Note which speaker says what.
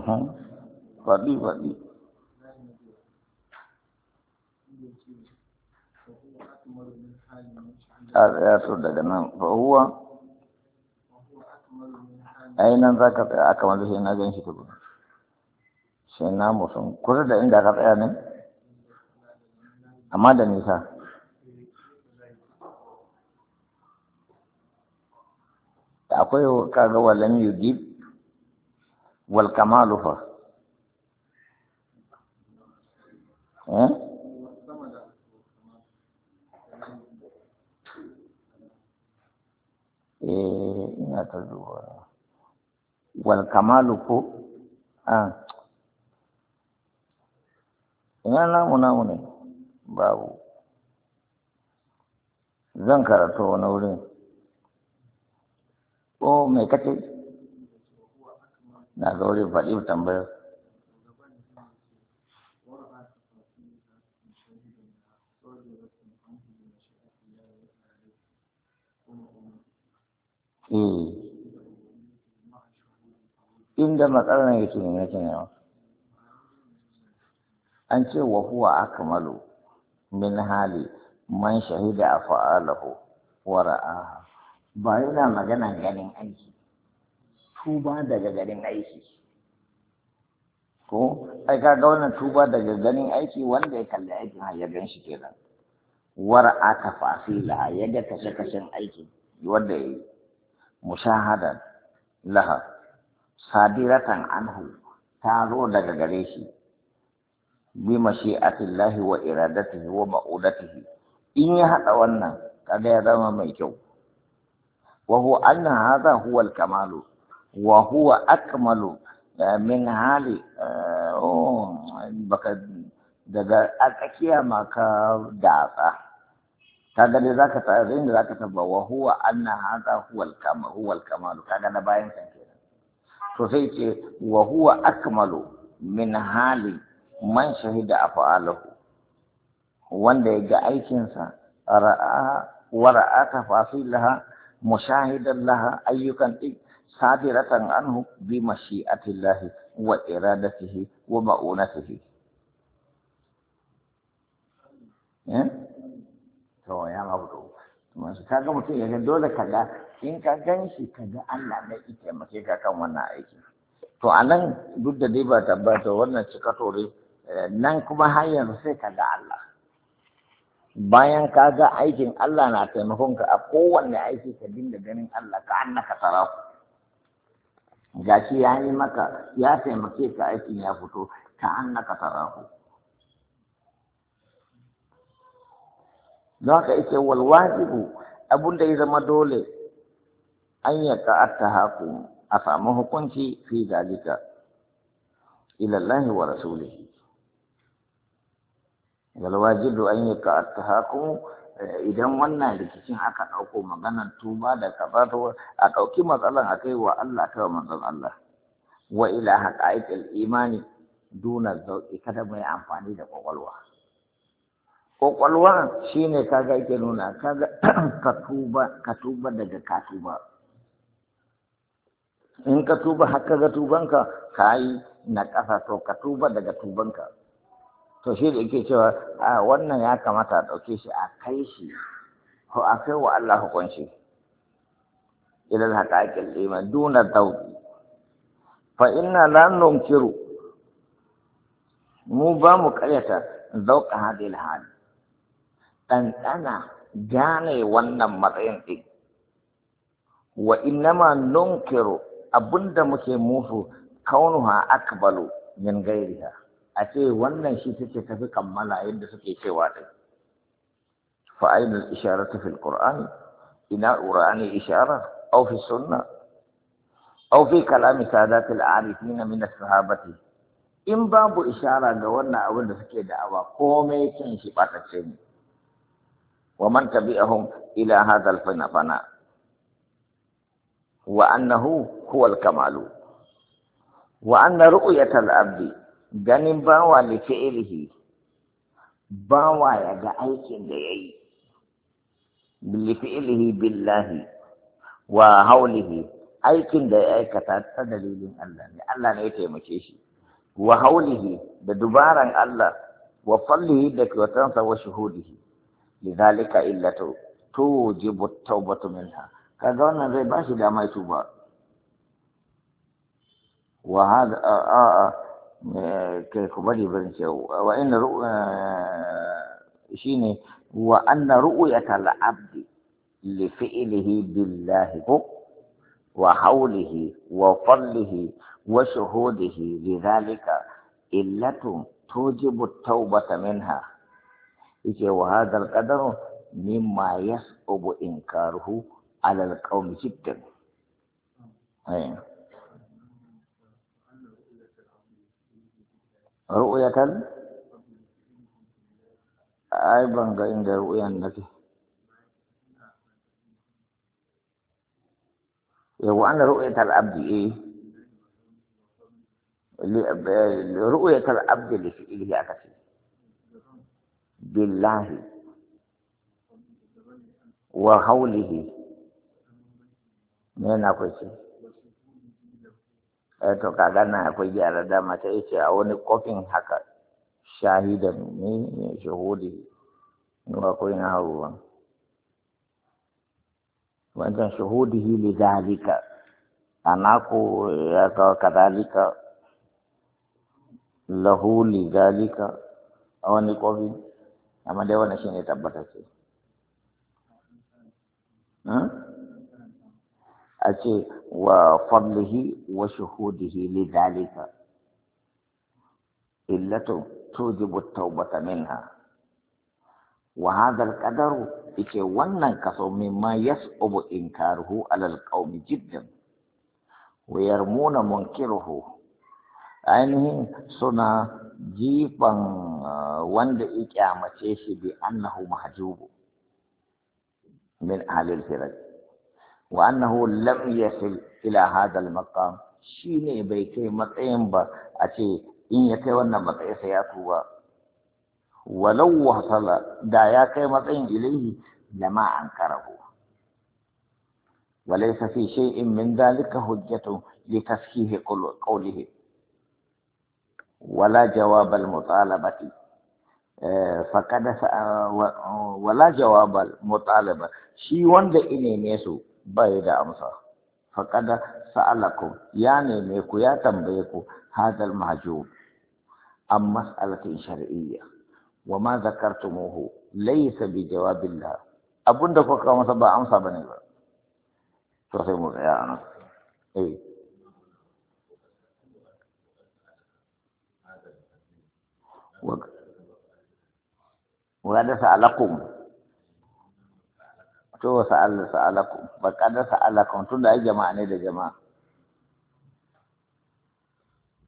Speaker 1: faɗi faɗi. Ya so daga nan fahuwa ainihin za ka tsaya aka wanda sai na gan shi tukun sai na musun kusa da inda ka tsaya ne amma da nisa akwai kaga walam yujib wal kamalu fa ina ta zuwa wal kamalu ko ina namu ne babu zan karatu wani wurin ko mai kace na ga wurin faɗi tambayar inda matsalar yake ne yake ne an ce wa huwa akmalu min hali man shahida afa'alahu wa ra'aha ba yana magana ganin aiki tuba daga ganin aiki ko ai kaga wannan tuba daga ganin aiki wanda ya kalli aikin har ya gan shi kenan wa ra'a tafasila ya ga kashe-kashen aiki wanda ya yi mushahadan laha sadiratan anhu ta zo daga gare shi bi mashi'atillahi wa iradatihi wa ma'udatihi in ya haɗa wannan kaga ya zama mai kyau wa huwa anna hadha huwa al-kamalu wa huwa akmalu min hali baka daga tsakiya maka datsa kaga dai zaka tsaya inda zaka tabba wa huwa anna hadha huwa al-kamalu kaga na bayan san kenan to sai ce wa huwa akmalu min hali man shahida af'alahu wanda ya ga aikinsa ra'a tafasilaha mushahidan laha ayyukan sadiratan anhu bi mashi'atillahi wa iradatihi wa ma'unatihi to ya mabudu masu kaga mutum ya ga dole kaga in ka gan shi kaga Allah ne ya taimake ka kan wannan aiki to anan duk da dai ba tabbata wannan cikatore nan kuma har yanzu sai ka ga Allah bayan ka ga aikin Allah na taimakon ka a kowanne aiki ka dinga ganin Allah ka annaka tarahu gashi ya yi maka ya taimake ka aikin ya fito ka annaka tarahu don haka ita wal wajibu abun da ya zama dole an ya ta'atta haku a samu hukunci fi zalika ila Allah wa rasulihi walwajibu an yi ta'attahakum idan wannan rikicin aka ɗauko maganar tuba da kaza a ɗauki matsalan a kai wa Allah kai wa manzon Allah wa ila haqa'iqil imani duna zauki kada mai amfani da kwakwalwa shine kaga yake nuna kaga ka tuba daga ka tuba in ka tuba haka ga tubanka kai na ƙasa to ka tuba daga tubanka to shi da yake cewa a wannan ya kamata a ɗauke shi a kai shi ko a kai wa Allah hukunci ila al-haqaiqil iman duna dawdi fa inna la nunkiru mu ba mu karyata zauqa hadil hal ɗanɗana gane wannan matsayin ɗin wa innama nunkiru abinda muke musu kaunuha akbalu min gairiha a ce wannan shi take tafi kammala yadda suke cewa ɗin fa'ainul isharatu fil qur'ani ina qur'ani ishara aw fi sunna aw fi kalami sadatil arifin min as-sahabati in babu ishara ga wannan abin da suke da'awa komai kin shi batacce ne wa man tabi'ahum ila hadha al-fana wa annahu huwa al-kamalu wa anna ru'yatal abdi ganin bawa da fi'ilihi bawa ya ga aikin da ya yi li fi'ilihi billahi wa haulihi aikin da ya aikata ta dalilin Allah ne, Allah ne ya taimake shi, wa haulihi da dubaran Allah, wa fallihi da kyautansa wa shuhudihi, lidhalika illatu tujibu tawbatu minha, kaga wannan zai ba shi dama tuba. Wa hada kai ku bari barin cewa wa inna shine wa anna ru'yatal abdi li fi'lihi billahi wa hawlihi wa fadlihi wa shuhudihi lidhalika illatun tujibu tawbata minha, yake wa hadha al-qadaru mimma yas'ubu inkaruhu ala al-qawmi jiddan. Ru'yatal ai ban ga inda ru'yan nake. Yawa ana ru'yatal abdi ru'yatal abdi li fi'lihi akasi billahi wa hawlihi ne na kwace. To kaga nan akwai gyara da mata yace a wani kofin haka shahidan ne shahudi ne akwai na haruwan wancan shahudihi li dalika anako ya kawo kadalika lahu li dalika a wani kofin, amma dai wannan shine tabbatacce. A ce wa fadlihi wa shuhudihi lidhalika illatu tujibu tawbata minha, wa hadha al-qadaru yace wannan kaso mimma yas'ubu inkaruhu ala al-qawmi jiddan wa yarmuna munkiruhu, ainihin suna jifan wanda ya kyamace shi bi annahu mahjubu min ahli al-firaq wa annahu lam yasil ila hadha al-maqam, shine bai kai matsayin ba a ce in ya kai wannan matsayi sai ya tuba, walau wasala da ya kai matsayin ilaihi lama ankarahu wa laysa fi shay'in min dhalika hujjatun li tashihi qawlihi wala jawab al-mutalabati faqad wala jawab al-mutalaba, shi wanda ine ne su bai da amsa. Faqad sa'alakum, ya neme ku ya tambaye ku hadal mahjub am mas'alatin shar'iyya wa ma zakartumuhu laysa bi jawabillah, abunda kuka masa ba amsa bane ba. To sai mu tsaya anan. Wa da sa'alakum, to sa'alakum ba kada sa'alakum tunda ai jama'a ne da jama'a.